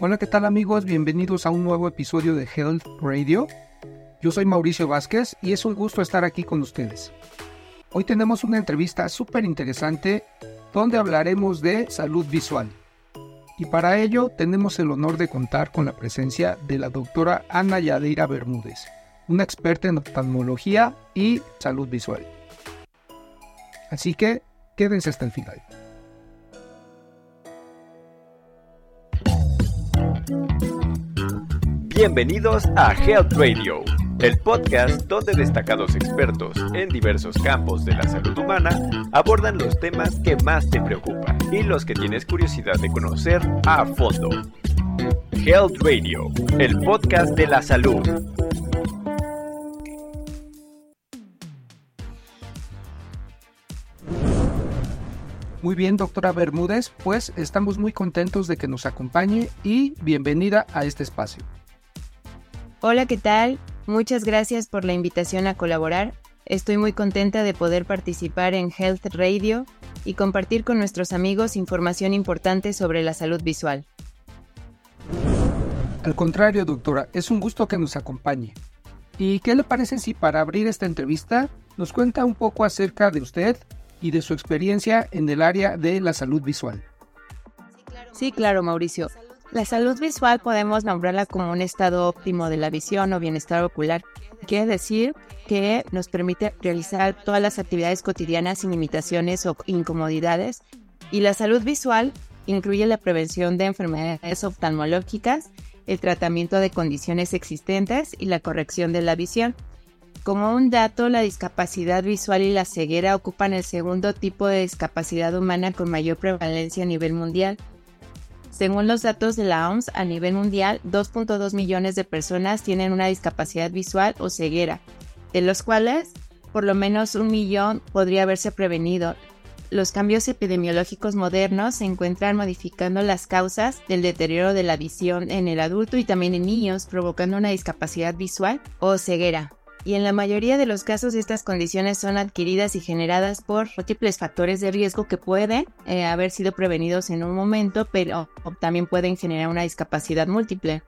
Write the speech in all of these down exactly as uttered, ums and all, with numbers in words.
Hola, ¿qué tal amigos? Bienvenidos a un nuevo episodio de Health Radio. Yo soy Mauricio Vázquez y es un gusto estar aquí con ustedes. Hoy tenemos una entrevista súper interesante donde hablaremos de salud visual. Y para ello tenemos el honor de contar con la presencia de la doctora Ana Yadeira Bermúdez, una experta en oftalmología y salud visual. Así que quédense hasta el final. Bienvenidos a Health Radio, el podcast donde destacados expertos en diversos campos de la salud humana abordan los temas que más te preocupan y los que tienes curiosidad de conocer a fondo. Health Radio, el podcast de la salud. Muy bien, doctora Bermúdez, pues estamos muy contentos de que nos acompañe y bienvenida a este espacio. Hola, ¿qué tal? Muchas gracias por la invitación a colaborar. Estoy muy contenta de poder participar en Health Radio y compartir con nuestros amigos información importante sobre la salud visual. Al contrario, doctora, es un gusto que nos acompañe. ¿Y qué le parece si para abrir esta entrevista nos cuenta un poco acerca de usted y de su experiencia en el área de la salud visual? Sí, claro, Mauricio. La salud visual podemos nombrarla como un estado óptimo de la visión o bienestar ocular. Quiere decir que nos permite realizar todas las actividades cotidianas sin limitaciones o incomodidades. Y la salud visual incluye la prevención de enfermedades oftalmológicas, el tratamiento de condiciones existentes y la corrección de la visión. Como un dato, la discapacidad visual y la ceguera ocupan el segundo tipo de discapacidad humana con mayor prevalencia a nivel mundial. Según los datos de la O M S, a nivel mundial, dos punto dos millones de personas tienen una discapacidad visual o ceguera, de los cuales por lo menos un millón podría haberse prevenido. Los cambios epidemiológicos modernos se encuentran modificando las causas del deterioro de la visión en el adulto y también en niños, provocando una discapacidad visual o ceguera. Y en la mayoría de los casos estas condiciones son adquiridas y generadas por múltiples factores de riesgo que pueden eh, haber sido prevenidos en un momento, pero también pueden generar una discapacidad múltiple.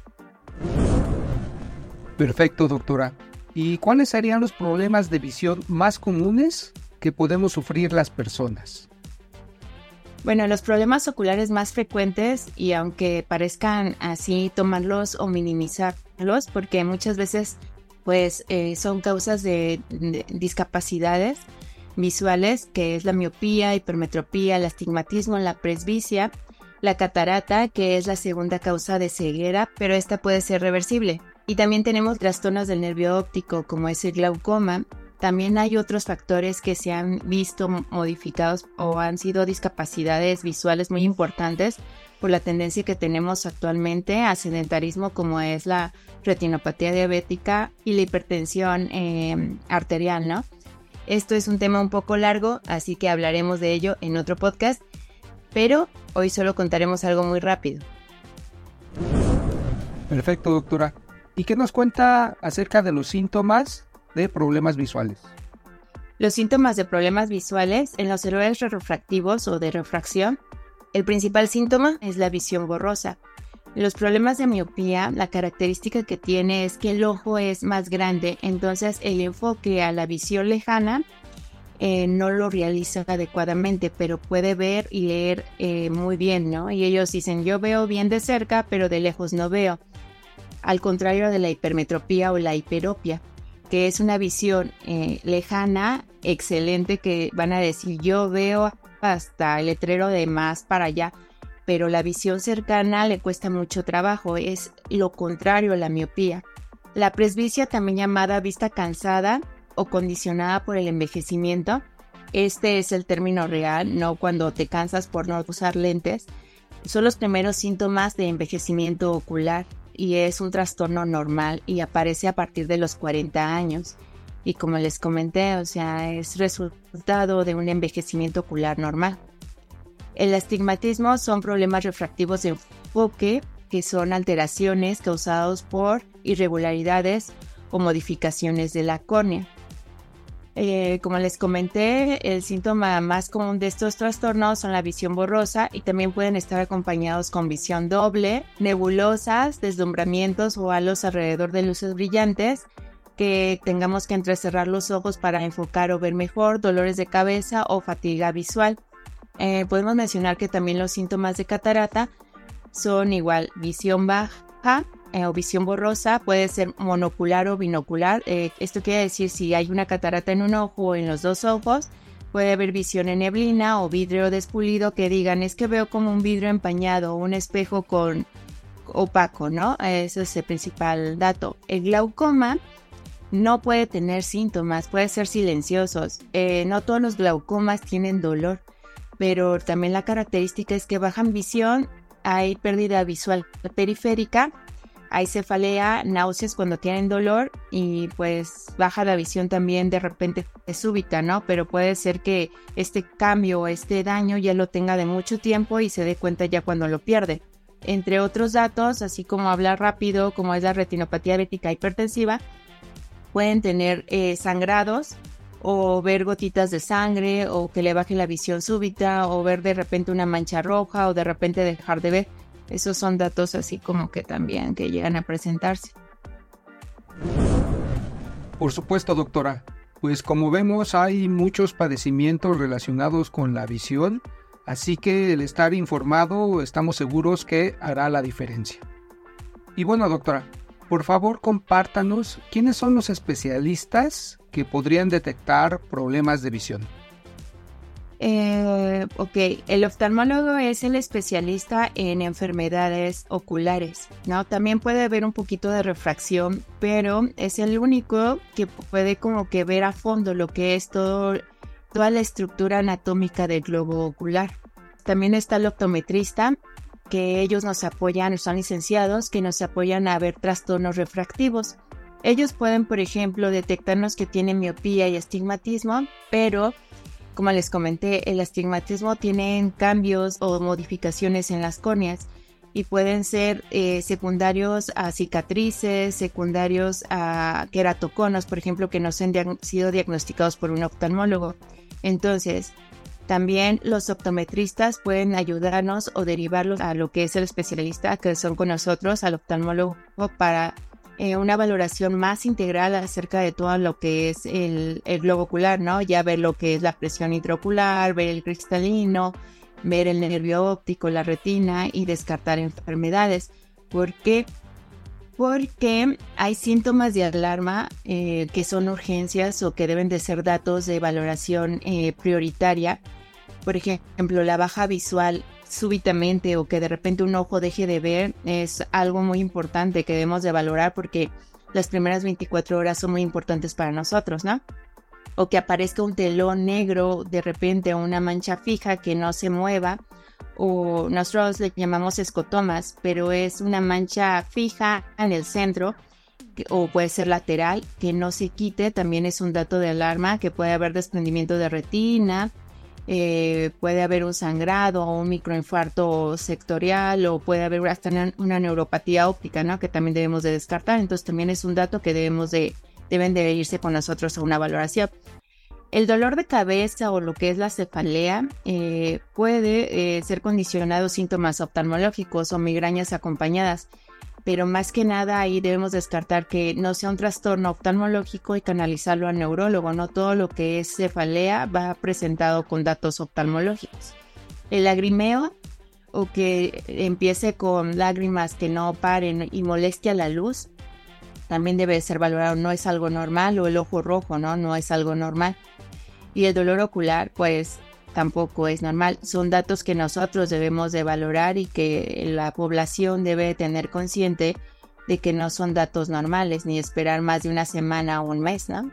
Perfecto, doctora. ¿Y cuáles serían los problemas de visión más comunes que podemos sufrir las personas? Bueno, los problemas oculares más frecuentes, y aunque parezcan así tomarlos o minimizarlos, porque muchas veces pues eh, son causas de, de discapacidades visuales, que es la miopía, hipermetropía, el astigmatismo, la presbicia, la catarata, que es la segunda causa de ceguera, pero esta puede ser reversible. Y también tenemos trastornos del nervio óptico, como es el glaucoma. También hay otros factores que se han visto modificados o han sido discapacidades visuales muy importantes por la tendencia que tenemos actualmente a sedentarismo, como es la retinopatía diabética y la hipertensión eh, arterial, ¿no? Esto es un tema un poco largo, así que hablaremos de ello en otro podcast, pero hoy solo contaremos algo muy rápido. Perfecto, doctora. ¿Y qué nos cuenta acerca de los síntomas de problemas visuales? Los síntomas de problemas visuales en los errores refractivos o de refracción. El principal síntoma es la visión borrosa. Los problemas de miopía, la característica que tiene es que el ojo es más grande, entonces el enfoque a la visión lejana eh, no lo realiza adecuadamente, pero puede ver y leer eh, muy bien, ¿no? Y ellos dicen, yo veo bien de cerca, pero de lejos no veo. Al contrario de la hipermetropía o la hiperopia, que es una visión eh, lejana, excelente, que van a decir, yo veo hasta el letrero de más para allá, pero la visión cercana le cuesta mucho trabajo, es lo contrario a la miopía. La presbicia, también llamada vista cansada o condicionada por el envejecimiento, este es el término real, no cuando te cansas por no usar lentes, son los primeros síntomas de envejecimiento ocular y es un trastorno normal y aparece a partir de los cuarenta años. Y como les comenté, o sea, es resultado de un envejecimiento ocular normal. El astigmatismo son problemas refractivos de enfoque, que son alteraciones causadas por irregularidades o modificaciones de la córnea. Eh, como les comenté, el síntoma más común de estos trastornos son la visión borrosa y también pueden estar acompañados con visión doble, nebulosas, deslumbramientos o halos alrededor de luces brillantes, que tengamos que entrecerrar los ojos para enfocar o ver mejor, dolores de cabeza o fatiga visual. Eh, podemos mencionar que también los síntomas de catarata son igual visión baja, Eh, o visión borrosa, puede ser monocular o binocular. Eh, esto quiere decir si hay una catarata en un ojo o en los dos ojos. Puede haber visión en neblina o vidrio despulido que digan es que veo como un vidrio empañado o un espejo con opaco, ¿no? Ese es el principal dato. El glaucoma no puede tener síntomas, puede ser silenciosos. Eh, no todos los glaucomas tienen dolor, pero también la característica es que bajan visión, hay pérdida visual periférica, hay cefalea, náuseas cuando tienen dolor y pues baja la visión también de repente es súbita, ¿no? Pero puede ser que este cambio o este daño ya lo tenga de mucho tiempo y se dé cuenta ya cuando lo pierde. Entre otros datos, así como hablar rápido, como es la retinopatía diabética hipertensiva, pueden tener eh, sangrados o ver gotitas de sangre o que le baje la visión súbita o ver de repente una mancha roja o de repente dejar de ver. Esos son datos así como que también que llegan a presentarse. Por supuesto, doctora. Pues como vemos hay muchos padecimientos relacionados con la visión, así que el estar informado estamos seguros que hará la diferencia. Y bueno, doctora, por favor compártanos quiénes son los especialistas que podrían detectar problemas de visión. Eh, ok, el oftalmólogo es el especialista en enfermedades oculares, ¿no? También puede haber un poquito de refracción, pero es el único que puede como que ver a fondo lo que es todo, toda la estructura anatómica del globo ocular. También está el optometrista, que ellos nos apoyan, son licenciados, que nos apoyan a ver trastornos refractivos. Ellos pueden, por ejemplo, detectarnos que tienen miopía y astigmatismo, pero como les comenté, el astigmatismo tiene cambios o modificaciones en las córneas y pueden ser eh, secundarios a cicatrices, secundarios a queratoconos, por ejemplo, que no han diag- sido diagnosticados por un oftalmólogo. Entonces, también los optometristas pueden ayudarnos o derivarlos a lo que es el especialista, que son con nosotros, al oftalmólogo, para Eh, una valoración más integral acerca de todo lo que es el, el globo ocular, ¿no? Ya ver lo que es la presión intraocular, ver el cristalino, ver el nervio óptico, la retina y descartar enfermedades. ¿Por qué? Porque hay síntomas de alarma eh, que son urgencias o que deben de ser datos de valoración eh, prioritaria. Por ejemplo, la baja visual súbitamente o que de repente un ojo deje de ver es algo muy importante que debemos de valorar porque las primeras veinticuatro horas son muy importantes para nosotros, ¿no? O que aparezca un telón negro de repente o una mancha fija que no se mueva, o nosotros le llamamos escotomas, pero es una mancha fija en el centro que, o puede ser lateral, que no se quite, también es un dato de alarma, que puede haber desprendimiento de retina. Eh, puede haber un sangrado o un microinfarto sectorial o puede haber hasta una, una neuropatía óptica, ¿no? Que también debemos de descartar. Entonces también es un dato que debemos de, deben de irse con nosotros a una valoración. El dolor de cabeza o lo que es la cefalea eh, puede eh, ser condicionado a síntomas oftalmológicos o migrañas acompañadas, pero más que nada ahí debemos descartar que no sea un trastorno oftalmológico y canalizarlo al neurólogo. No todo lo que es cefalea va presentado con datos oftalmológicos. El lagrimeo o que empiece con lágrimas que no paren y molestia la luz también debe ser valorado, no es algo normal, o el ojo rojo, ¿no? No es algo normal. Y el dolor ocular, pues tampoco es normal. Son datos que nosotros debemos de valorar y que la población debe tener consciente de que no son datos normales, ni esperar más de una semana o un mes, ¿no?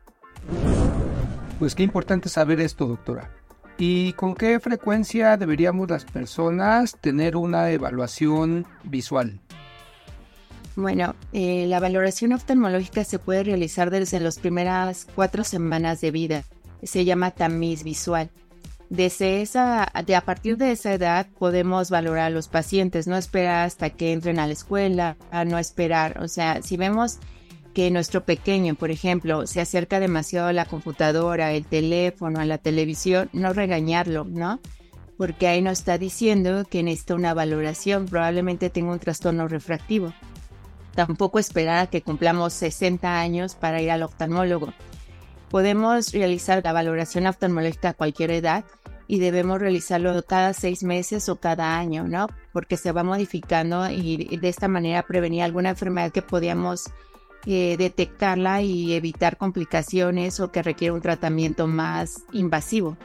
Pues qué importante saber esto, doctora. ¿Y con qué frecuencia deberíamos las personas tener una evaluación visual? Bueno, eh, la valoración oftalmológica se puede realizar desde las primeras cuatro semanas de vida. Se llama tamiz visual. Desde esa, de a partir de esa edad podemos valorar a los pacientes, no esperar hasta que entren a la escuela, a no esperar. O sea, si vemos que nuestro pequeño, por ejemplo, se acerca demasiado a la computadora, el teléfono, a la televisión, no regañarlo, ¿no? Porque ahí nos está diciendo que necesita una valoración, probablemente tenga un trastorno refractivo. Tampoco esperar a que cumplamos sesenta años para ir al oftalmólogo. Podemos realizar la valoración oftalmológica a cualquier edad y debemos realizarlo cada seis meses o cada año, ¿no? Porque se va modificando y de esta manera prevenir alguna enfermedad que podíamos eh, detectarla y evitar complicaciones o que requiere un tratamiento más invasivo.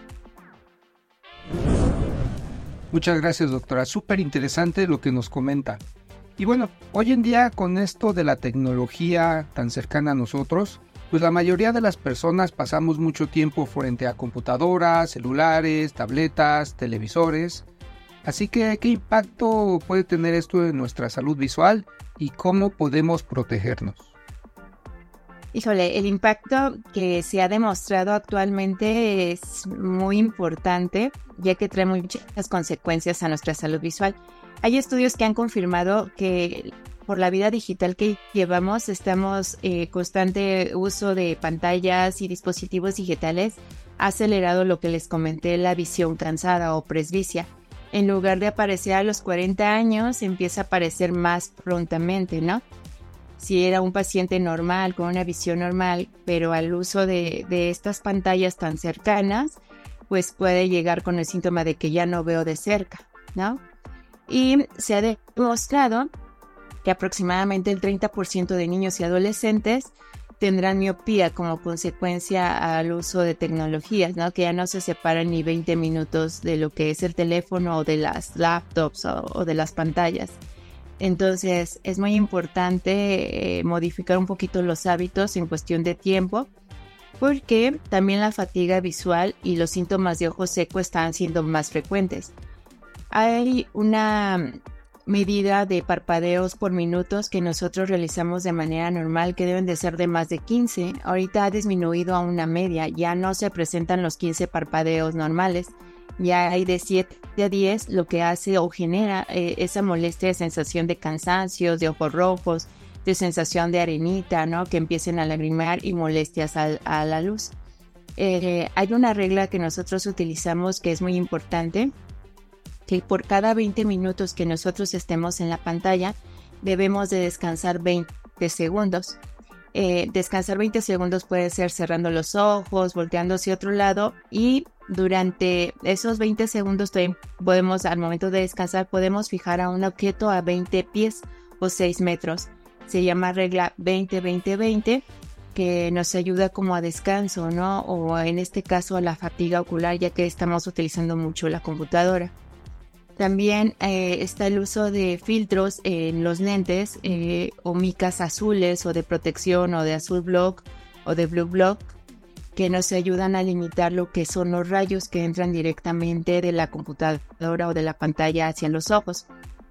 Muchas gracias, doctora. Súper interesante lo que nos comenta. Y bueno, hoy en día con esto de la tecnología tan cercana a nosotros, pues la mayoría de las personas pasamos mucho tiempo frente a computadoras, celulares, tabletas, televisores. Así que, ¿qué impacto puede tener esto en nuestra salud visual y cómo podemos protegernos? Híjole, el impacto que se ha demostrado actualmente es muy importante, ya que trae muchas consecuencias a nuestra salud visual. Hay estudios que han confirmado que por la vida digital que llevamos, estamos en eh, constante uso de pantallas y dispositivos digitales, ha acelerado lo que les comenté, la visión cansada o presbicia. En lugar de aparecer a los cuarenta años, empieza a aparecer más prontamente, ¿no? Si era un paciente normal, con una visión normal, pero al uso de, de estas pantallas tan cercanas, pues puede llegar con el síntoma de que ya no veo de cerca, ¿no? Y se ha demostrado que aproximadamente el treinta por ciento de niños y adolescentes tendrán miopía como consecuencia al uso de tecnologías, ¿no? Que ya no se separan ni veinte minutos de lo que es el teléfono o de las laptops o, o de las pantallas. Entonces es muy importante eh, modificar un poquito los hábitos en cuestión de tiempo, porque también la fatiga visual y los síntomas de ojo seco están siendo más frecuentes. Hay una medida de parpadeos por minutos que nosotros realizamos de manera normal que deben de ser de más de quince. Ahorita ha disminuido a una media, ya no se presentan los quince parpadeos normales, ya hay de siete a diez, lo que hace o genera eh, esa molestia de sensación de cansancio, de ojos rojos, de sensación de arenita, ¿no? Que empiecen a lagrimear y molestias a, a la luz. Eh, hay una regla que nosotros utilizamos que es muy importante, que por cada veinte minutos que nosotros estemos en la pantalla, debemos de descansar veinte segundos. Eh, descansar veinte segundos puede ser cerrando los ojos, volteando hacia otro lado, y durante esos veinte segundos podemos, al momento de descansar, podemos fijar a un objeto a veinte pies o seis metros. Se llama regla veinte veinte veinte, que nos ayuda como a descanso, ¿no? O en este caso a la fatiga ocular, ya que estamos utilizando mucho la computadora. También eh, está el uso de filtros en los lentes, eh, o micas azules o de protección o de azul block o de blue block, que nos ayudan a limitar lo que son los rayos que entran directamente de la computadora o de la pantalla hacia los ojos.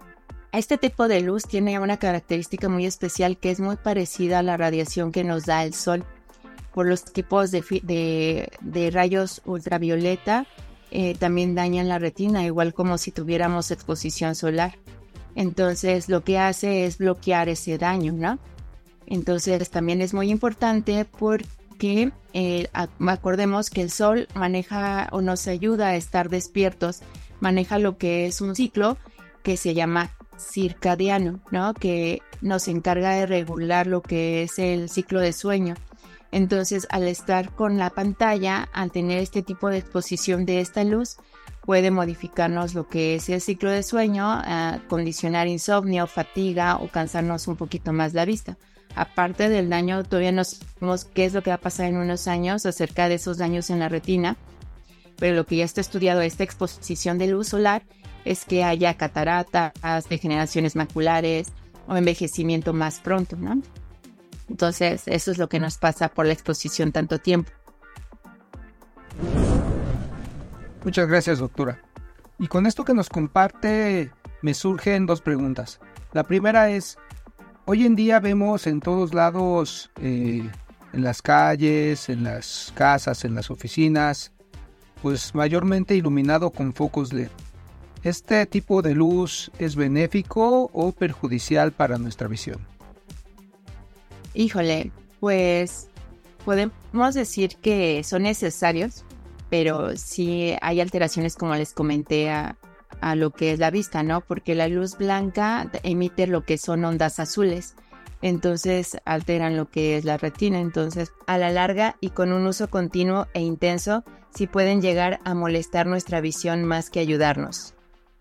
Este tipo de luz tiene una característica muy especial que es muy parecida a la radiación que nos da el sol. Por los tipos de, de, de rayos ultravioleta, Eh, también dañan la retina, igual como si tuviéramos exposición solar. Entonces lo que hace es bloquear ese daño, ¿no? Entonces también es muy importante porque eh, acordemos que el sol maneja o nos ayuda a estar despiertos, maneja lo que es un ciclo que se llama circadiano, ¿no? Que nos encarga de regular lo que es el ciclo de sueño. Entonces, al estar con la pantalla, al tener este tipo de exposición de esta luz, puede modificarnos lo que es el ciclo de sueño, uh, condicionar insomnio, fatiga o cansarnos un poquito más la vista. Aparte del daño, todavía no sabemos qué es lo que va a pasar en unos años acerca de esos daños en la retina, pero lo que ya está estudiado, esta exposición de luz solar, es que haya cataratas, degeneraciones maculares o envejecimiento más pronto, ¿no? Entonces, eso es lo que nos pasa por la exposición tanto tiempo. Muchas gracias, doctora. Y con esto que nos comparte, me surgen dos preguntas. La primera es, hoy en día vemos en todos lados, eh, en las calles, en las casas, en las oficinas, pues mayormente iluminado con focos L E D. ¿Este tipo de luz es benéfico o perjudicial para nuestra visión? Híjole, pues podemos decir que son necesarios, pero sí hay alteraciones, como les comenté, a, a lo que es la vista, ¿no? Porque la luz blanca emite lo que son ondas azules, entonces alteran lo que es la retina. Entonces, a la larga y con un uso continuo e intenso, sí pueden llegar a molestar nuestra visión más que ayudarnos.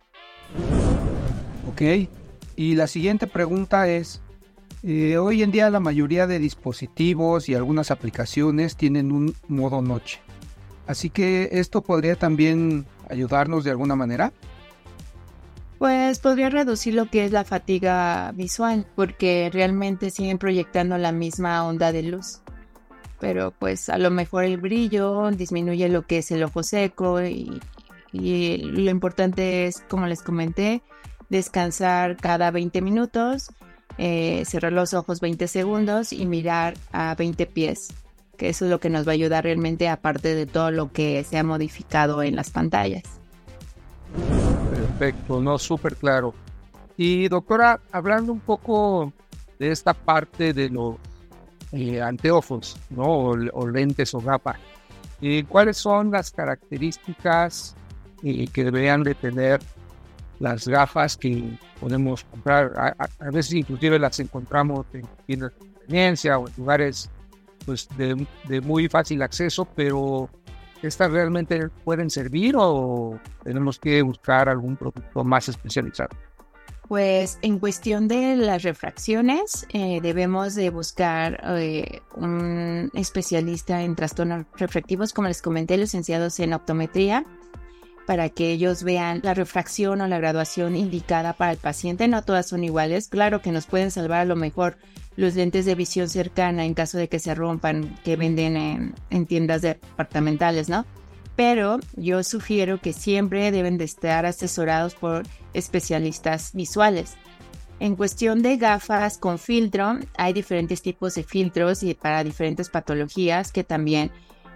Ok, y la siguiente pregunta es, eh, hoy en día la mayoría de dispositivos y algunas aplicaciones tienen un modo noche. Así que esto podría también ayudarnos de alguna manera. Pues podría reducir lo que es la fatiga visual, porque realmente siguen proyectando la misma onda de luz. Pero pues a lo mejor el brillo disminuye lo que es el ojo seco y, y lo importante es, como les comenté, descansar cada veinte minutos, eh, cerrar los ojos veinte segundos y mirar a veinte pies, que eso es lo que nos va a ayudar realmente, aparte de todo lo que se ha modificado en las pantallas. Perfecto, no, súper claro. Y doctora, hablando un poco de esta parte de los eh, anteojos, ¿no? O, o lentes o gafas, eh, ¿cuáles son las características eh, que deberían de tener las gafas que podemos comprar? A, a, a veces inclusive las encontramos en tiendas de conveniencia o en lugares pues de, de muy fácil acceso, pero ¿estas realmente pueden servir o tenemos que buscar algún producto más especializado? Pues en cuestión de las refracciones, eh, debemos de buscar eh, un especialista en trastornos refractivos, como les comenté, licenciados en optometría, para que ellos vean la refracción o la graduación indicada para el paciente. No todas son iguales. Claro que nos pueden salvar a lo mejor los lentes de visión cercana en caso de que se rompan, que venden en, en tiendas departamentales, ¿no? Pero yo sugiero que siempre deben de estar asesorados por especialistas visuales. En cuestión de gafas con filtro, hay diferentes tipos de filtros y para diferentes patologías que también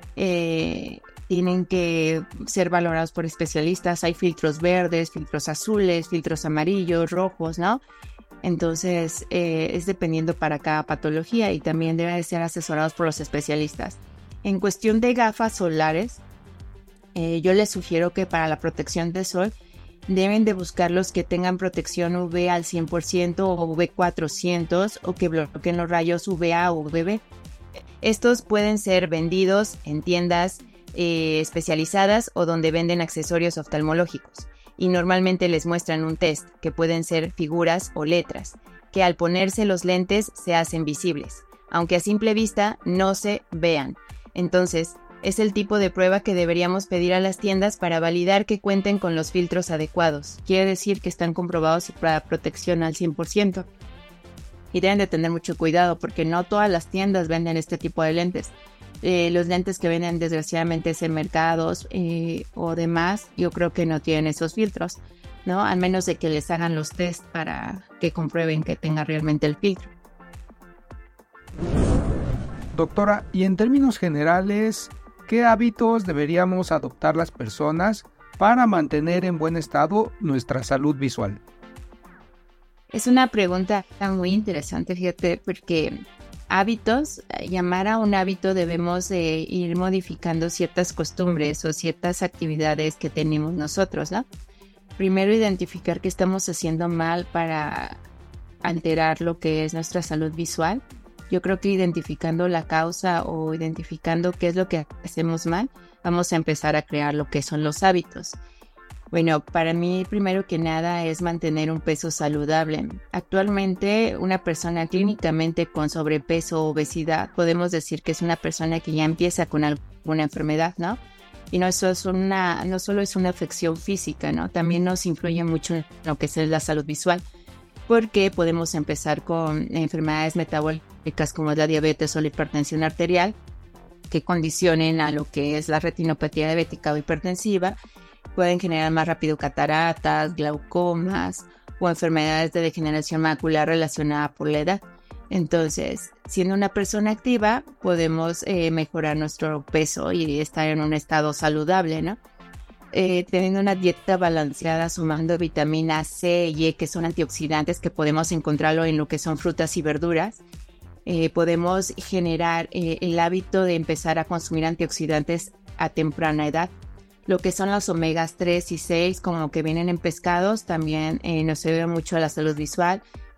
eh, tienen que ser valorados por especialistas. Hay filtros verdes, filtros azules, filtros amarillos, rojos, ¿no? Entonces, eh, es dependiendo para cada patología y también deben de ser asesorados por los especialistas. En cuestión de gafas solares, eh, yo les sugiero que para la protección del sol deben de buscar los que tengan protección U V al cien por ciento o U V cuatrocientos o que bloqueen los rayos U V A o U V B. Estos pueden ser vendidos en tiendas eh, especializadas o donde venden accesorios oftalmológicos. Y normalmente les muestran un test que pueden ser figuras o letras, que al ponerse los lentes se hacen visibles, aunque a simple vista no se vean. Entonces, es el tipo de prueba que deberíamos pedir a las tiendas para validar que cuenten con los filtros adecuados. Quiere decir que están comprobados para protección al cien por ciento. Y deben de tener mucho cuidado porque no todas las tiendas venden este tipo de lentes. Eh, los lentes que venden desgraciadamente en mercados eh, o demás, yo creo que no tienen esos filtros, ¿no? Al menos de que les hagan los test para que comprueben que tenga realmente el filtro. Doctora, y en términos generales, ¿qué hábitos deberíamos adoptar las personas para mantener en buen estado nuestra salud visual? Es una pregunta muy interesante, fíjate, porque hábitos, llamar a un hábito debemos de ir modificando ciertas costumbres o ciertas actividades que tenemos nosotros, ¿no? Primero, identificar qué estamos haciendo mal para alterar lo que es nuestra salud visual. Yo creo que identificando la causa o identificando qué es lo que hacemos mal, vamos a empezar a crear lo que son los hábitos. Bueno, para mí, primero que nada, es mantener un peso saludable. Actualmente, una persona clínicamente con sobrepeso o obesidad, podemos decir que es una persona que ya empieza con alguna enfermedad, ¿no? Y no, eso es una, no solo es una afección física, ¿no? También nos influye mucho en lo que es la salud visual, porque podemos empezar con enfermedades metabólicas como la diabetes o la hipertensión arterial, que condicionen a lo que es la retinopatía diabética o hipertensiva. Pueden generar más rápido cataratas, glaucomas o enfermedades de degeneración macular relacionada por la edad. Entonces, siendo una persona activa, podemos eh, mejorar nuestro peso y estar en un estado saludable, ¿no? Eh, teniendo una dieta balanceada, sumando vitamina C y E, que son antioxidantes que podemos encontrarlo en lo que son frutas y verduras. eh, podemos generar eh, el hábito de empezar a consumir antioxidantes a temprana edad. Lo que son los omegas tres y seis, como que vienen en pescados, también eh, nos ayuda mucho a la salud visual.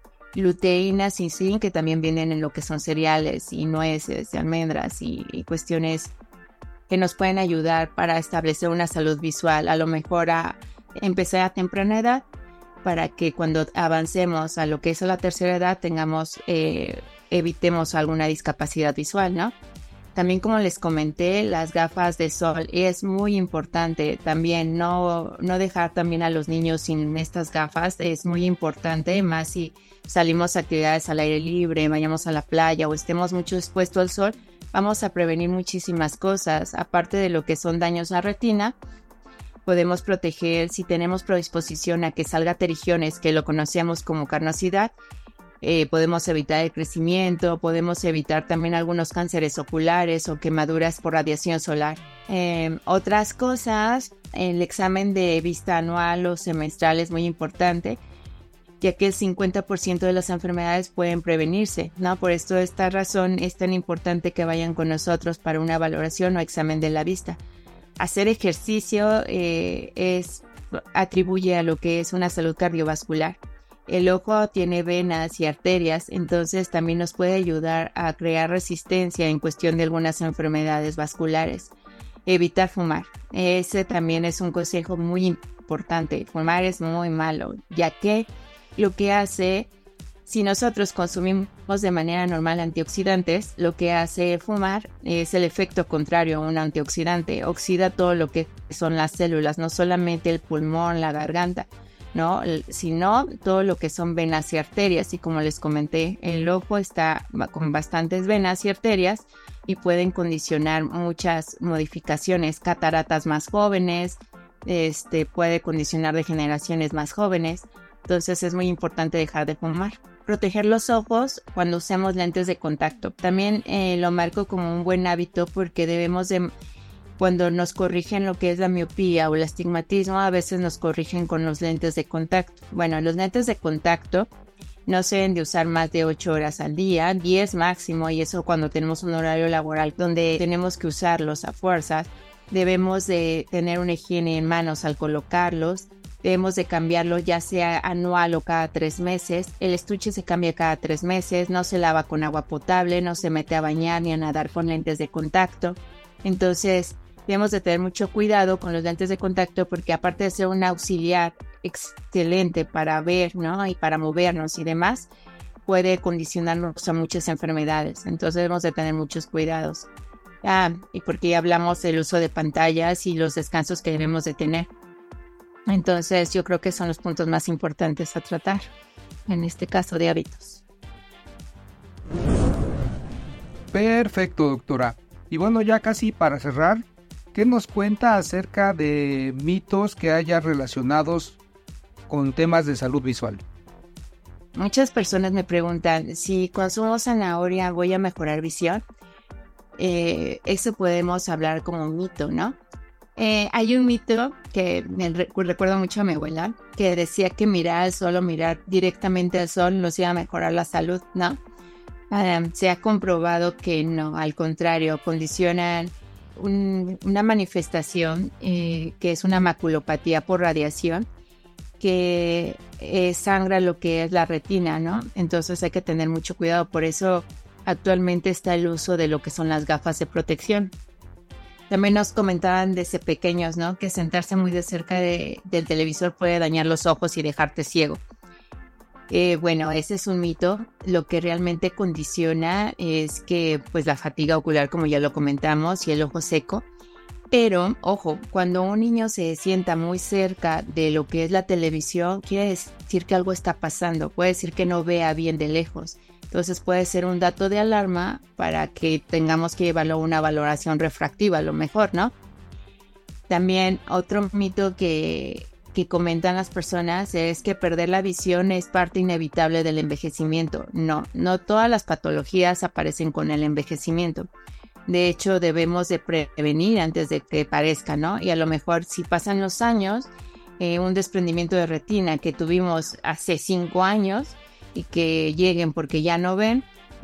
Luteínas y zinc, que también vienen en lo que son cereales y nueces y almendras y, y cuestiones que nos pueden ayudar para establecer una salud visual, a lo mejor a empezar a temprana edad, para que cuando avancemos a lo que es a la tercera edad tengamos, eh, evitemos alguna discapacidad visual, ¿no? También, como les comenté, las gafas de sol es muy importante también, no, no dejar también a los niños sin estas gafas, es muy importante, más si salimos a actividades al aire libre, vayamos a la playa o estemos mucho expuestos al sol, vamos a prevenir muchísimas cosas, aparte de lo que son daños a retina. Podemos proteger, si tenemos predisposición a que salga terigiones, que lo conocemos como carnosidad, eh, podemos evitar el crecimiento, podemos evitar también algunos cánceres oculares o quemaduras por radiación solar. Eh, otras cosas, el examen de vista anual o semestral es muy importante, ya que el cincuenta por ciento de las enfermedades pueden prevenirse, ¿no? Por esto, esta razón es tan importante que vayan con nosotros para una valoración o examen de la vista. Hacer ejercicio eh, es, atribuye a lo que es una salud cardiovascular. El ojo tiene venas y arterias, entonces también nos puede ayudar a crear resistencia en cuestión de algunas enfermedades vasculares. Evitar fumar. Ese también es un consejo muy importante. Fumar es muy malo, ya que lo que hace, si nosotros consumimos de manera normal antioxidantes, lo que hace fumar es el efecto contrario a un antioxidante. Oxida todo lo que son las células, no solamente el pulmón, la garganta, ¿no? Sino todo lo que son venas y arterias. Y como les comenté, el ojo está con bastantes venas y arterias y pueden condicionar muchas modificaciones, cataratas más jóvenes, este, puede condicionar degeneraciones más jóvenes. Entonces es muy importante dejar de fumar. Proteger los ojos cuando usemos lentes de contacto. También eh, lo marco como un buen hábito, porque debemos de, cuando nos corrigen lo que es la miopía o el astigmatismo, a veces nos corrigen con los lentes de contacto. Bueno, los lentes de contacto no se deben de usar más de ocho horas al día, diez máximo, y eso cuando tenemos un horario laboral donde tenemos que usarlos a fuerzas. Debemos de tener una higiene en manos al colocarlos. Debemos de cambiarlo ya sea anual o cada tres meses. El estuche se cambia cada tres meses, no se lava con agua potable, no se mete a bañar ni a nadar con lentes de contacto. Entonces, debemos de tener mucho cuidado con los lentes de contacto, porque aparte de ser un auxiliar excelente para ver, ¿no? y para movernos y demás, puede condicionarnos a muchas enfermedades. Entonces debemos de tener muchos cuidados. Ah, y porque ya hablamos del uso de pantallas y los descansos que debemos de tener. Entonces yo creo que son los puntos más importantes a tratar, en este caso de hábitos. Perfecto, doctora. Y bueno, ya casi para cerrar, ¿qué nos cuenta acerca de mitos que haya relacionados con temas de salud visual? Muchas personas me preguntan, si consumo zanahoria voy a mejorar visión. Eh, eso podemos hablar como un mito, ¿no? Eh, hay un mito que me recuerdo mucho a mi abuela, que decía que mirar al sol o mirar directamente al sol nos iba a mejorar la salud, ¿no? Um, se ha comprobado que no, al contrario, condicionan un, una manifestación eh, que es una maculopatía por radiación, que eh, sangra lo que es la retina, ¿no? Entonces hay que tener mucho cuidado. Por eso actualmente está el uso de lo que son las gafas de protección. También nos comentaban desde pequeños, ¿no? Que sentarse muy de cerca de, del televisor puede dañar los ojos y dejarte ciego. Eh, bueno, ese es un mito. Lo que realmente condiciona es que, pues, la fatiga ocular, como ya lo comentamos, y el ojo seco. Pero, ojo, cuando un niño se sienta muy cerca de lo que es la televisión, quiere decir que algo está pasando. Puede decir que no vea bien de lejos. Entonces puede ser un dato de alarma para que tengamos que llevarlo a una valoración refractiva, a lo mejor, ¿no? También otro mito que, que comentan las personas es que perder la visión es parte inevitable del envejecimiento. No, no todas las patologías aparecen con el envejecimiento. De hecho, debemos de prevenir antes de que parezca, ¿no? Y a lo mejor si pasan los años, eh, un desprendimiento de retina que tuvimos hace cinco años y que lleguen porque ya no ven,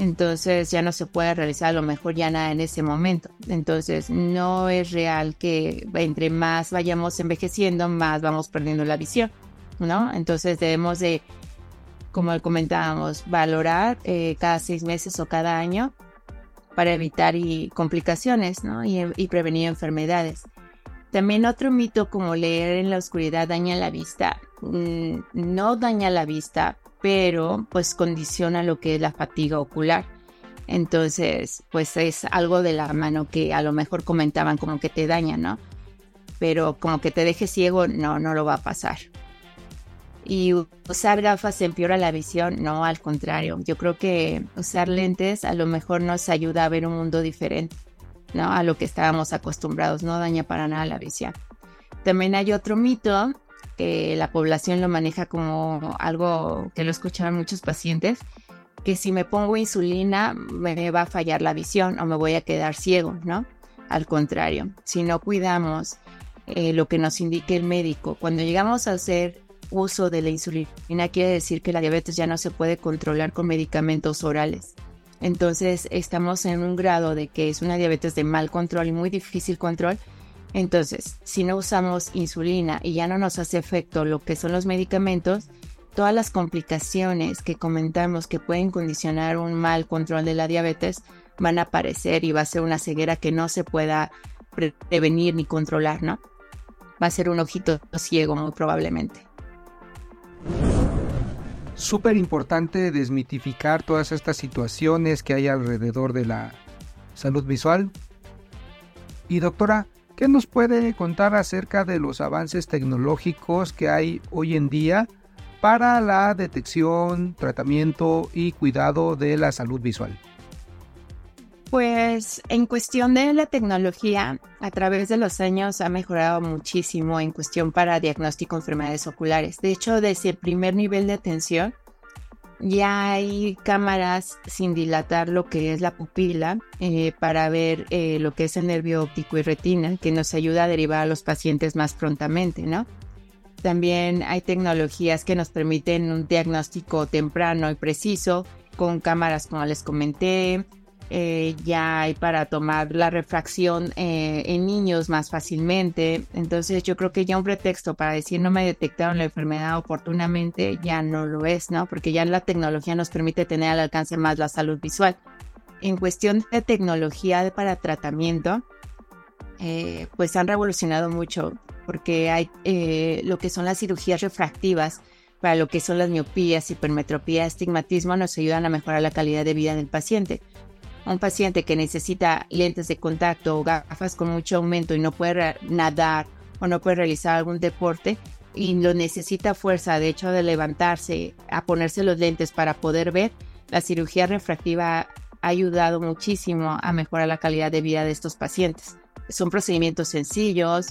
entonces ya no se puede realizar a lo mejor ya nada en ese momento. Entonces no es real que entre más vayamos envejeciendo, más vamos perdiendo la visión, ¿no? Entonces debemos de, como comentábamos, valorar eh, cada seis meses o cada año para evitar y complicaciones, ¿no? Y, y prevenir enfermedades. También otro mito como leer en la oscuridad daña la vista. Mm, no daña la vista, pero pues condiciona lo que es la fatiga ocular. Entonces, pues es algo de la mano que a lo mejor comentaban como que te daña, ¿no? Pero como que te deje ciego, no, no lo va a pasar. Y usar gafas empeora la visión, no, al contrario. Yo creo que usar lentes a lo mejor nos ayuda a ver un mundo diferente, ¿no? A lo que estábamos acostumbrados, no daña para nada la visión. También hay otro mito que la población lo maneja como algo que lo escuchan muchos pacientes, que si me pongo insulina me va a fallar la visión o me voy a quedar ciego, ¿no? Al contrario, si no cuidamos eh, lo que nos indique el médico, cuando llegamos a hacer uso de la insulina, quiere decir que la diabetes ya no se puede controlar con medicamentos orales. Entonces estamos en un grado de que es una diabetes de mal control y muy difícil control. Entonces, si no usamos insulina y ya no nos hace efecto lo que son los medicamentos, todas las complicaciones que comentamos que pueden condicionar un mal control de la diabetes van a aparecer y va a ser una ceguera que no se pueda pre- prevenir ni controlar, ¿no? Va a ser un ojito ciego muy probablemente. Súper importante desmitificar todas estas situaciones que hay alrededor de la salud visual. Y doctora, ¿qué nos puede contar acerca de los avances tecnológicos que hay hoy en día para la detección, tratamiento y cuidado de la salud visual? Pues en cuestión de la tecnología, a través de los años ha mejorado muchísimo en cuestión para diagnóstico de enfermedades oculares. De hecho, desde el primer nivel de atención ya hay cámaras sin dilatar lo que es la pupila eh, para ver eh, lo que es el nervio óptico y retina, que nos ayuda a derivar a los pacientes más prontamente, ¿no? También hay tecnologías que nos permiten un diagnóstico temprano y preciso con cámaras, como les comenté. Eh, ya hay para tomar la refracción eh, en niños más fácilmente. Entonces yo creo que ya un pretexto para decir no me detectaron la enfermedad oportunamente ya no lo es, ¿no? Porque ya la tecnología nos permite tener al alcance más la salud visual. En cuestión de tecnología para tratamiento, eh, pues han revolucionado mucho porque hay eh, lo que son las cirugías refractivas para lo que son las miopías, hipermetropía, astigmatismo, nos ayudan a mejorar la calidad de vida del paciente. Un paciente que necesita lentes de contacto o gafas con mucho aumento y no puede nadar o no puede realizar algún deporte y lo necesita fuerza, de hecho, de levantarse a ponerse los lentes para poder ver, la cirugía refractiva ha ayudado muchísimo a mejorar la calidad de vida de estos pacientes. Son procedimientos sencillos,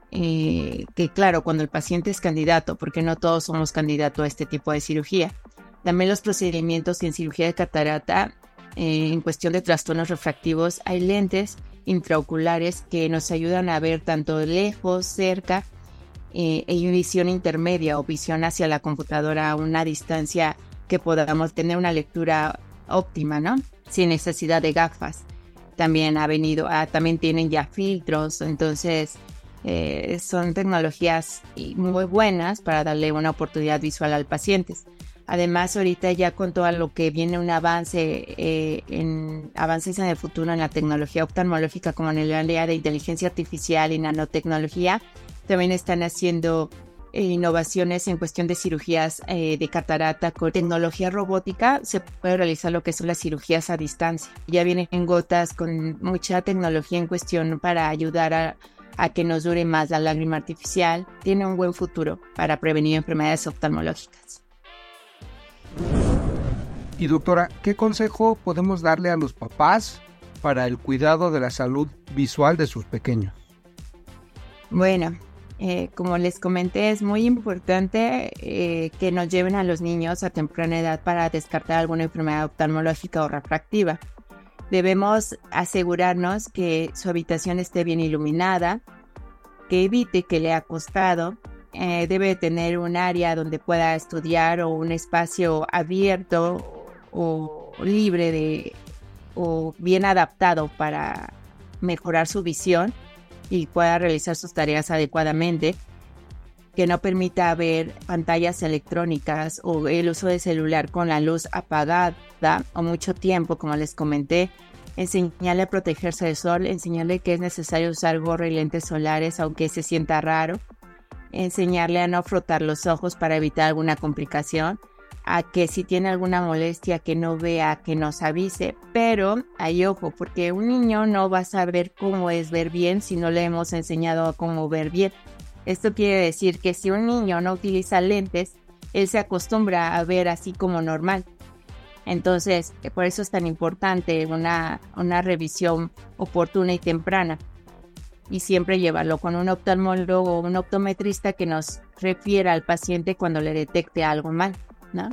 eh, que claro, cuando el paciente es candidato, porque no todos somos candidatos a este tipo de cirugía. También los procedimientos en cirugía de catarata, Eh, en cuestión de trastornos refractivos, hay lentes intraoculares que nos ayudan a ver tanto lejos, cerca, eh, y visión intermedia o visión hacia la computadora a una distancia que podamos tener una lectura óptima, ¿no? Sin necesidad de gafas. También ha venido, ah, también tienen ya filtros, entonces eh, son tecnologías muy buenas para darle una oportunidad visual al paciente. Además, ahorita ya con todo lo que viene un avance, eh, en avances en el futuro en la tecnología oftalmológica, como en el área de inteligencia artificial y nanotecnología, también están haciendo eh, innovaciones en cuestión de cirugías eh, de catarata. Con tecnología robótica se puede realizar lo que son las cirugías a distancia. Ya vienen en gotas con mucha tecnología en cuestión para ayudar a, a que nos dure más la lágrima artificial. Tiene un buen futuro para prevenir enfermedades oftalmológicas. Y doctora, ¿qué consejo podemos darle a los papás para el cuidado de la salud visual de sus pequeños? Bueno, eh, como les comenté, es muy importante eh, que nos lleven a los niños a temprana edad para descartar alguna enfermedad oftalmológica o refractiva. Debemos asegurarnos que su habitación esté bien iluminada, que evite que le ha acostado. Eh, debe tener un área donde pueda estudiar o un espacio abierto o libre de o bien adaptado para mejorar su visión y pueda realizar sus tareas adecuadamente, que no permita ver pantallas electrónicas o el uso de celular con la luz apagada o mucho tiempo, como les comenté. Enseñarle a protegerse del sol, enseñarle que es necesario usar gorra y lentes solares aunque se sienta raro, enseñarle a no frotar los ojos para evitar alguna complicación, a que si tiene alguna molestia que no vea, que nos avise, pero hay ojo, porque un niño no va a saber cómo es ver bien si no le hemos enseñado a cómo ver bien. Esto quiere decir que si un niño no utiliza lentes, él se acostumbra a ver así como normal. Entonces, por eso es tan importante una, una revisión oportuna y temprana. Y siempre llevarlo con un oftalmólogo o un optometrista que nos refiera al paciente cuando le detecte algo mal, ¿no?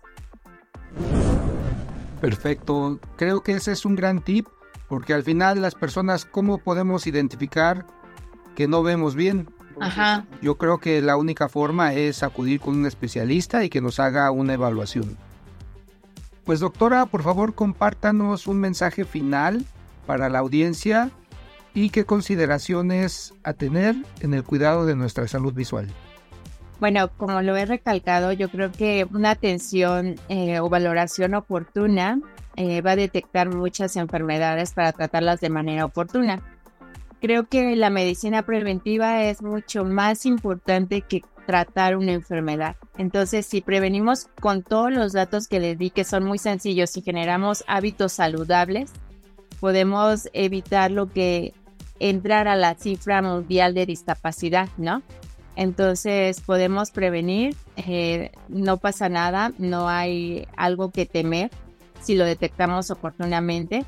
Perfecto. Creo que ese es un gran tip, porque al final las personas, ¿cómo podemos identificar que no vemos bien? Ajá. Yo creo que la única forma es acudir con un especialista y que nos haga una evaluación. Pues doctora, por favor compártanos un mensaje final para la audiencia y qué consideraciones a tener en el cuidado de nuestra salud visual. Bueno, como lo he recalcado, yo creo que una atención eh, o valoración oportuna eh, va a detectar muchas enfermedades para tratarlas de manera oportuna. Creo que la medicina preventiva es mucho más importante que tratar una enfermedad. Entonces, si prevenimos con todos los datos que les di, que son muy sencillos, y generamos hábitos saludables, podemos evitar lo que entrar a la cifra mundial de discapacidad, ¿no? Entonces, podemos prevenir, eh, no pasa nada, no hay algo que temer si lo detectamos oportunamente.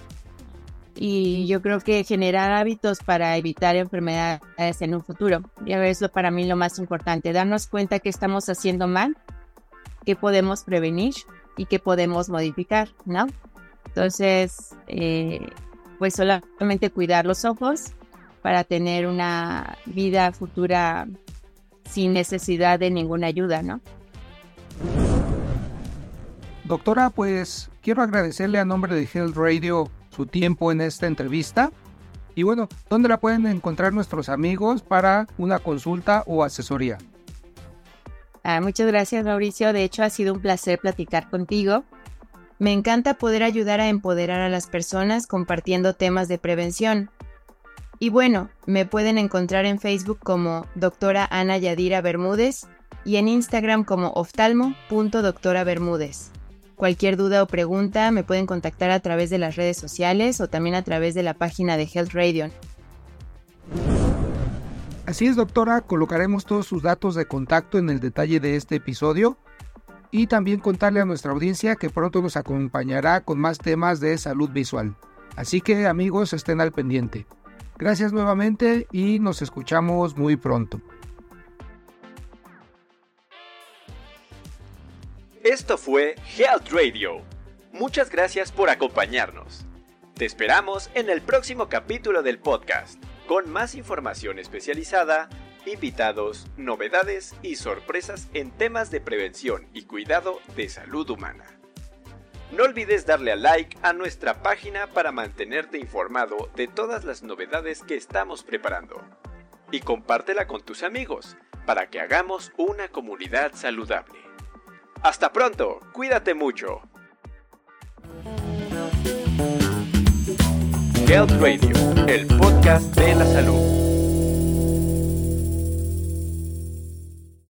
Y yo creo que generar hábitos para evitar enfermedades en un futuro, ya es lo, para mí lo más importante, darnos cuenta que estamos haciendo mal, que podemos prevenir y que podemos modificar, ¿no? Entonces, eh, pues solamente cuidar los ojos para tener una vida futura sin necesidad de ninguna ayuda, ¿no? Doctora, pues quiero agradecerle a nombre de Health Radio su tiempo en esta entrevista. Y bueno, ¿dónde la pueden encontrar nuestros amigos para una consulta o asesoría? Ah, muchas gracias, Mauricio. De hecho, ha sido un placer platicar contigo. Me encanta poder ayudar a empoderar a las personas compartiendo temas de prevención. Y bueno, me pueden encontrar en Facebook como doctora Ana Yadira Bermúdez y en Instagram como oftalmo punto doctora Bermúdez. Cualquier duda o pregunta me pueden contactar a través de las redes sociales o también a través de la página de Health Radio. Así es, doctora, colocaremos todos sus datos de contacto en el detalle de este episodio y también contarle a nuestra audiencia que pronto nos acompañará con más temas de salud visual. Así que, amigos, estén al pendiente. Gracias nuevamente y nos escuchamos muy pronto. Esto fue Health Radio. Muchas gracias por acompañarnos. Te esperamos en el próximo capítulo del podcast, con más información especializada, invitados, novedades y sorpresas en temas de prevención y cuidado de salud humana. No olvides darle a like a nuestra página para mantenerte informado de todas las novedades que estamos preparando. Y compártela con tus amigos para que hagamos una comunidad saludable. ¡Hasta pronto! ¡Cuídate mucho! Health Radio, el podcast de la salud.